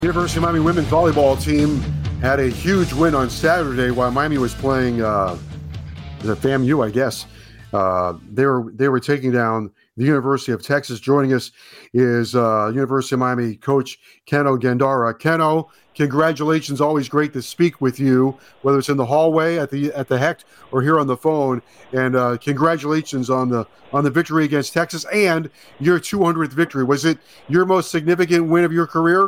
University of Miami women's volleyball team had a huge win on Saturday while Miami was playing the FAMU, I guess. They were taking down the University of Texas. Joining us is University of Miami coach Keno Gandara. Keno, congratulations! Always great to speak with you, whether it's in the hallway at the Hecht or here on the phone. And congratulations on the victory against Texas and your 200th victory. Was it your most significant win of your career?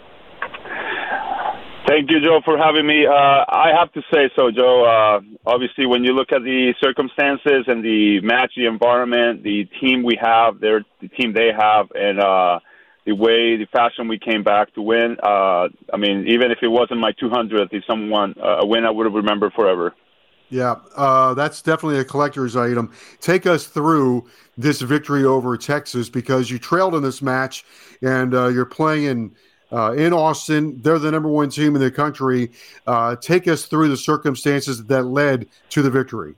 Thank you, Joe, for having me. I have to say so, Joe. Obviously, when you look at the circumstances and the match, the environment, the team we have, the team they have, and the fashion we came back to win, I mean, even if it wasn't my 200th, it's a win I would have remembered forever. Yeah, that's definitely a collector's item. Take us through this victory over Texas because you trailed in this match, and you're playing in Austin. They're the number one team in the country. Take us through the circumstances that led to the victory.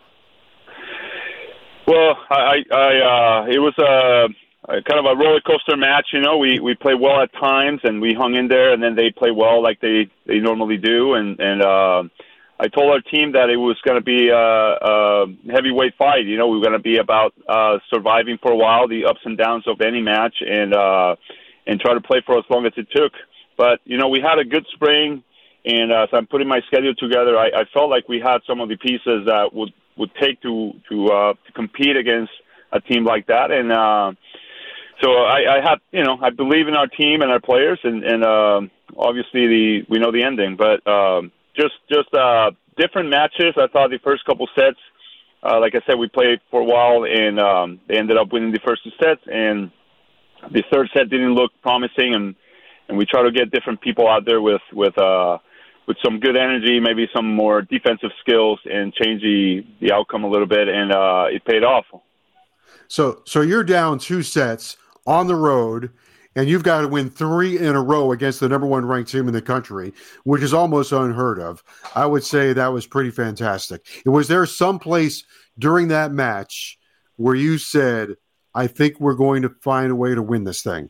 Well, it was a kind of a roller coaster match. You know, we played well at times and we hung in there, and then they play well like they normally do. And I told our team that it was going to be a heavyweight fight. You know, we were going to be about surviving for a while, the ups and downs of any match, and try to play for as long as it took. But, you know, we had a good spring, and as I'm putting my schedule together, I felt like we had some of the pieces that would take to compete against a team like that. And so I believe in our team and our players, and obviously we know the ending. But just different matches. I thought the first couple sets, like I said, we played for a while, and they ended up winning the first two sets, and the third set didn't look promising, and we try to get different people out there with some good energy, maybe some more defensive skills, and change the outcome a little bit, and it paid off. So you're down 2 sets on the road, and you've got to win 3 in a row against the number one ranked team in the country, which is almost unheard of. I would say that was pretty fantastic. Was there some place during that match where you said, I think we're going to find a way to win this thing?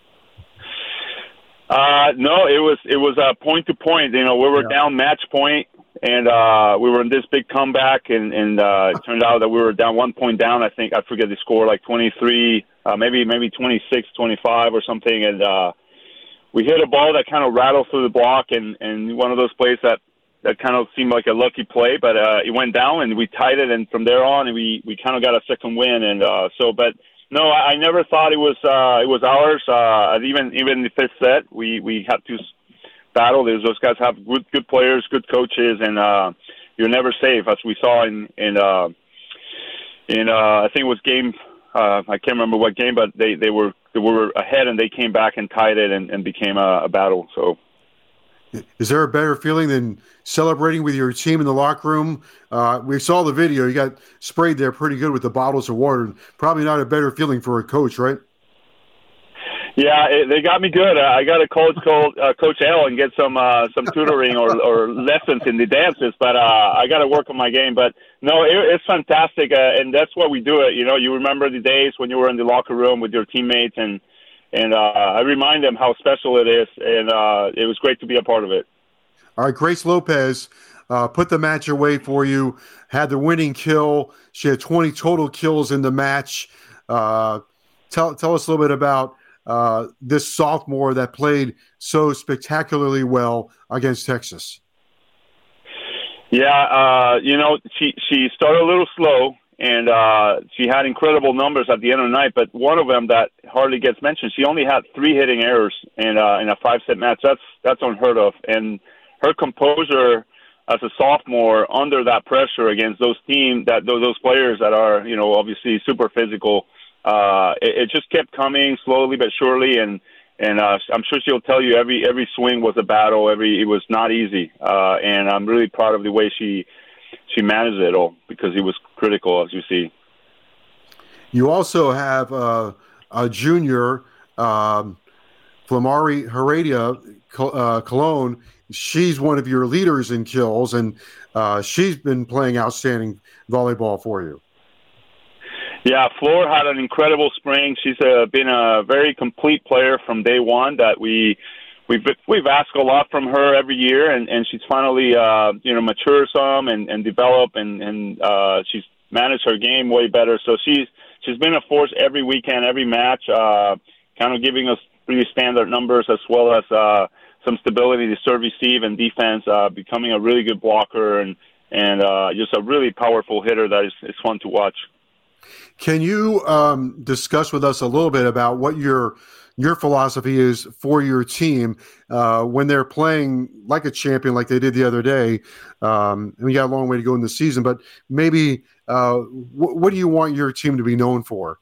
No, it was point to point. You know, we were down match point, and we were in this big comeback, and it turned out that we were down 1 point down. I forget the score, like 23, maybe 26, 25 or something. And we hit a ball that kind of rattled through the block, and one of those plays that kind of seemed like a lucky play, but it went down, and we tied it, and from there on, we kind of got a second win, and but no, I never thought it was ours. Even the fifth set, we had to battle. Those guys have good players, good coaches, and you're never safe, as we saw in I think it was game. I can't remember what game, but they were ahead, and they came back and tied it, and became a battle. So. Is there a better feeling than celebrating with your team in the locker room? We saw the video. You got sprayed there pretty good with the bottles of water. Probably not a better feeling for a coach, right? Yeah, they got me good. I got to call Coach L and get some tutoring or lessons in the dances, but I got to work on my game. But no, it's fantastic, and that's why we do it. You know, you remember the days when you were in the locker room with your teammates, and I remind them how special it is, and it was great to be a part of it. All right, Grace Lopez put the match away for you, had the winning kill. She had 20 total kills in the match. Tell us a little bit about this sophomore that played so spectacularly well against Texas. Yeah, you know, she started a little slow, and she had incredible numbers at the end of the night, but one of them that hardly gets mentioned, she only had 3 hitting errors in a 5-set match. That's unheard of. And her composure as a sophomore under that pressure against those players that are, you know, obviously super physical, it just kept coming slowly but surely, and I'm sure she'll tell you every swing was a battle. It was not easy, and I'm really proud of the way she managed it all, because it was critical, as you see. You also have a junior, Flamari Heredia Colon. She's one of your leaders in kills, and she's been playing outstanding volleyball for you. Yeah, Flor had an incredible spring. She's been a very complete player from day one that we we've asked a lot from her every year, and she's finally matured some and developed, and she's managed her game way better. So she's been a force every weekend, every match, kind of giving us pretty standard numbers as well as some stability to serve, receive, and defense. Becoming a really good blocker and just a really powerful hitter that is fun to watch. Can you discuss with us a little bit about what your philosophy is for your team when they're playing like a champion, like they did the other day? And we got a long way to go in the season, but maybe what do you want your team to be known for?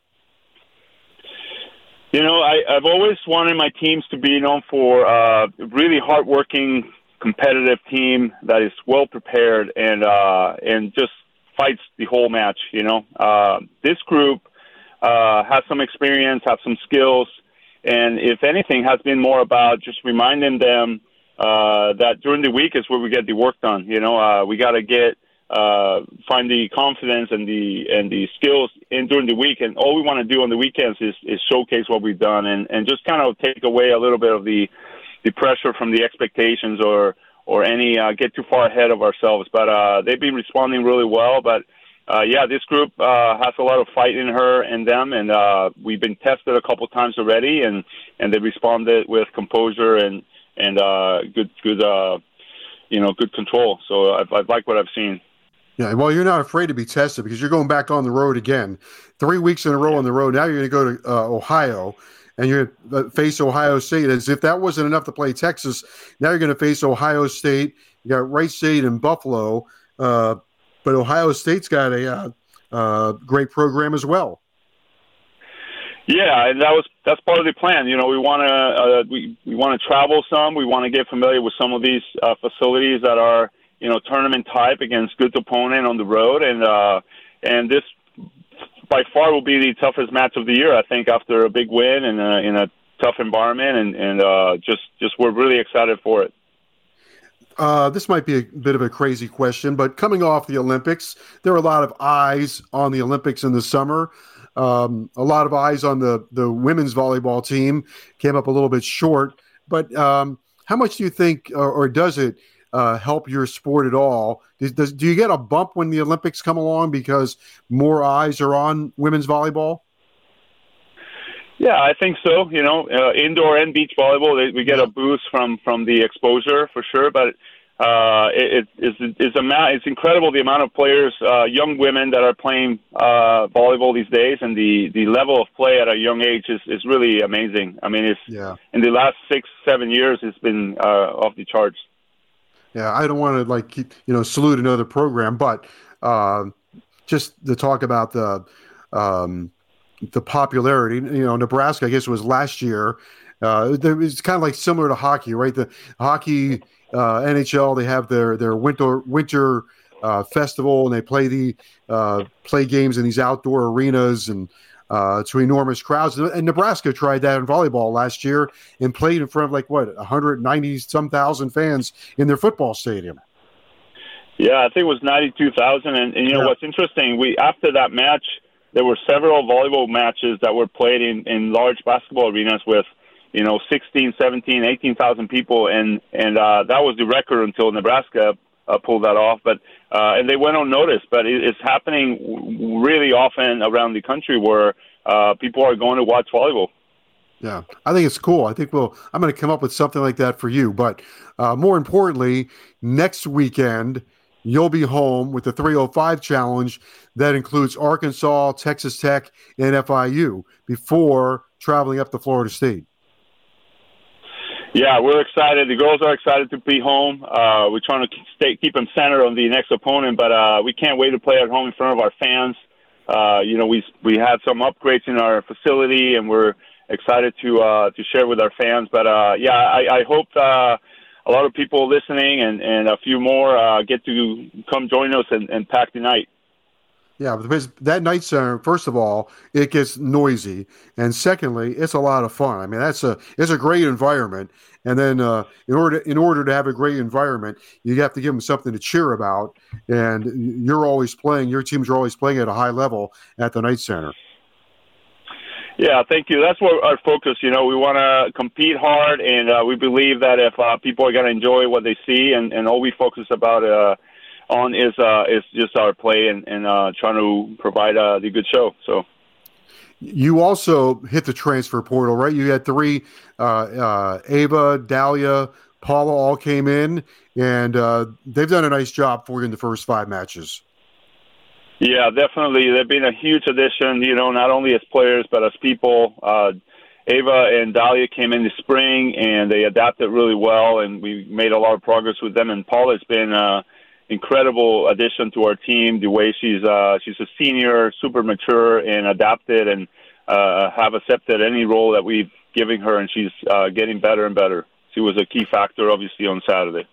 You know, I've always wanted my teams to be known for a really hardworking, competitive team that is well prepared and just fights the whole match. You know, this group has some experience, have some skills, and if anything, has been more about just reminding them that during the week is where we get the work done. You know, we got to find the confidence and the skills in during the week, and all we want to do on the weekends is showcase what we've done and just kind of take away a little bit of the pressure from the expectations or any get too far ahead of ourselves. But they've been responding really well. But this group has a lot of fight in her and them, and we've been tested a couple times already, and they responded with composure and good control. So I've liked what I've seen. Yeah, well, you're not afraid to be tested because you're going back on the road again. 3 weeks in a row on the road. Now you're going to go to Ohio, and you're going to face Ohio State. As if that wasn't enough to play Texas, now you're going to face Ohio State. You got Wright State and Buffalo, but Ohio State's got a great program as well. Yeah, and that's part of the plan. You know, we want to travel some. We want to get familiar with some of these facilities that are, you know, tournament type against good opponent on the road, and this by far will be the toughest match of the year. I think after a big win and in a tough environment, and just we're really excited for it. This might be a bit of a crazy question, but coming off the Olympics, there are a lot of eyes on the Olympics in the summer. A lot of eyes on the women's volleyball team. Came up a little bit short, but how much do you think, or does it help your sport at all? Do you get a bump when the Olympics come along because more eyes are on women's volleyball? Yeah, I think so. You know, indoor and beach volleyball, we get a boost from the exposure for sure. But it's incredible the amount of players, young women that are playing volleyball these days, and the level of play at a young age is really amazing. I mean, in the last 6-7 years, it's been off the charts. Yeah, I don't want to salute another program, but just to talk about the popularity. You know, Nebraska, I guess it was last year. It's kind of like similar to hockey, right? The hockey NHL, they have their winter festival, and they play games in these outdoor arenas and to enormous crowds. And Nebraska tried that in volleyball last year and played in front of 190-some thousand fans in their football stadium. Yeah, I think it was 92,000. And you know what's interesting? After that match, there were several volleyball matches that were played in large basketball arenas with, 16, 17, 18,000 people, and that was the record until Nebraska pulled that off. But and they went unnoticed. But it's happening really often around the country where people are going to watch volleyball. Yeah, I think it's cool. I think I'm going to come up with something like that for you. But more importantly, next weekend, you'll be home with the 305 Challenge that includes Arkansas, Texas Tech, and FIU before traveling up to Florida State. Yeah, we're excited. The girls are excited to be home. We're trying to keep them centered on the next opponent, but we can't wait to play at home in front of our fans. We had some upgrades in our facility, and we're excited to share with our fans. But I hope a lot of people listening and a few more get to come join us and pack the night. Yeah, because that night center, first of all, it gets noisy, and secondly, it's a lot of fun. I mean, it's a great environment, and then in order to have a great environment, you have to give them something to cheer about. And your teams are always playing at a high level at the night center. Yeah, thank you. That's what our focus. We want to compete hard, and we believe that if people are going to enjoy what they see, and all we focus on is just our play and trying to provide the good show. So. You also hit the transfer portal, right? You had three, Ava, Dahlia, Paula all came in, and they've done a nice job for you in the first 5 matches. Yeah, definitely. They've been a huge addition, not only as players but as people. Ava and Dahlia came in the spring, and they adapted really well, and we made a lot of progress with them. And Paula's been incredible addition to our team. The way she's a senior, super mature, and adapted, and have accepted any role that we've given her, and she's getting better and better. She was a key factor, obviously, on Saturday.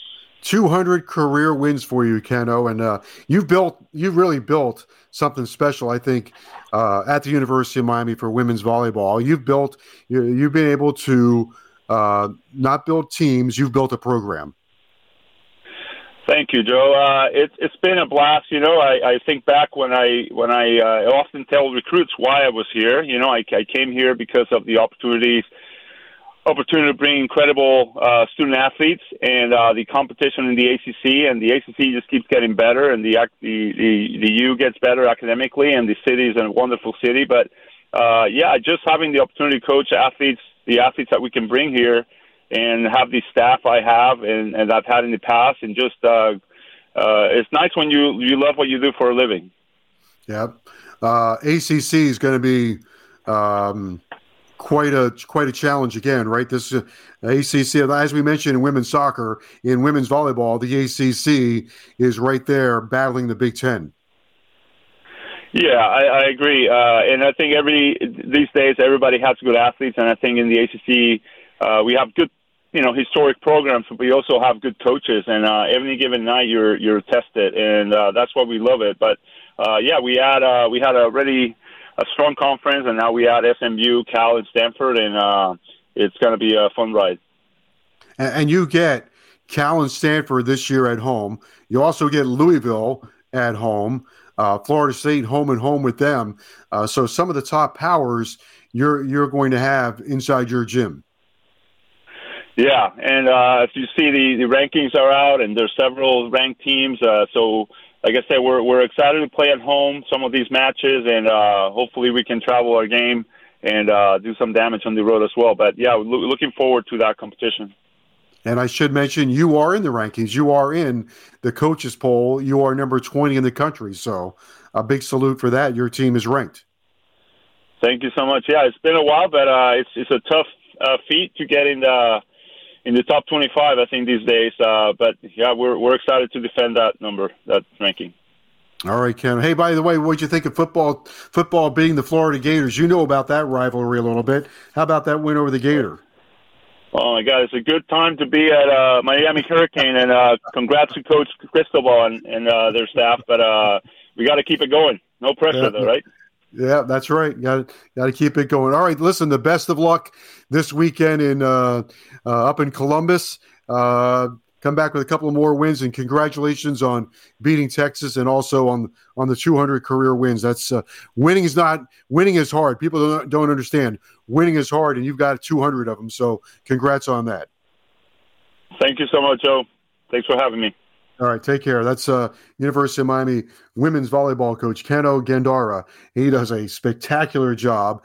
200 career wins for you, Keno, and you've really built something special, I think, at the University of Miami for women's volleyball. You've been able to not build teams, you've built a program. Thank you, Joe. It's been a blast. I think back when I often tell recruits why I was here. I came here because of the opportunity to bring incredible student athletes and the competition in the ACC, and the ACC just keeps getting better, and the U gets better academically, and the city is a wonderful city. But just having the opportunity to coach the athletes that we can bring here, and have the staff I have and I've had in the past, and just it's nice when you love what you do for a living. Yeah, ACC is going to be quite a challenge again, right? This ACC, as we mentioned in women's soccer, in women's volleyball, the ACC is right there battling the Big Ten. Yeah, I agree, and I think these days everybody has good athletes, and I think in the ACC we have good, historic programs, but we also have good coaches, and every given night you're tested, and that's why we love it. But we had already a strong conference, and now we add SMU, Cal, and Stanford, and it's going to be a fun ride. And you get Cal and Stanford this year at home. You also get Louisville at home, Florida State home and home with them. So some of the top powers you're going to have inside your gym. Yeah, and if you see the rankings are out, and there's several ranked teams. So, like I said, we're excited to play at home some of these matches, and hopefully we can travel our game and do some damage on the road as well. But yeah, looking forward to that competition. And I should mention, you are in the rankings. You are in the coaches poll. You are number 20 in the country. So a big salute for that. Your team is ranked. Thank you so much. Yeah, it's been a while, but it's a tough feat to get in the top 25, I think, these days. But yeah, we're excited to defend that ranking. All right, Ken. Hey, by the way, what'd you think of football beating the Florida Gators? You know about that rivalry a little bit. How about that win over the Gator? Oh my God, it's a good time to be at Miami Hurricane, and congrats to Coach Cristobal and their staff. But we got to keep it going. No pressure, though, right? Yeah, that's right. Got to keep it going. All right, listen. The best of luck this weekend in up in Columbus. Come back with a couple of more wins, and congratulations on beating Texas, and also on the 200 career wins. That's winning is hard. People don't understand. Winning is hard, and you've got 200 of them. So congrats on that. Thank you so much, Joe. Thanks for having me. All right, take care. That's University of Miami women's volleyball coach Keno Gandara. He does a spectacular job